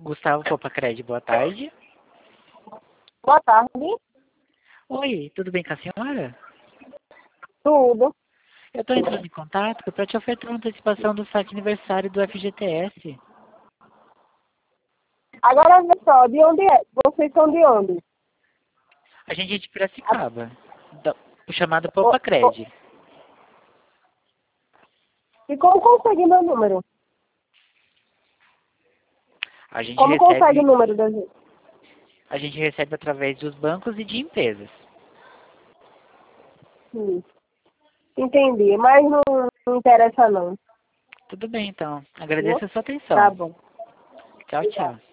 Gustavo Popacred, boa tarde. Boa tarde. Oi, tudo bem com a senhora? Tudo. Eu estou entrando em contato para te ofertar uma antecipação do saque aniversário do FGTS. Agora, vê só, de onde é? Vocês são de onde? A gente é de Piracicaba, o chamado Popacred. E como consegue meu número? A gente Como consegue recebe, o número da gente? a gente recebe através dos bancos e de empresas. Entendi, mas não interessa não. Tudo bem, então. Viu? Agradeço a sua Tá atenção. bom. Tchau, tchau.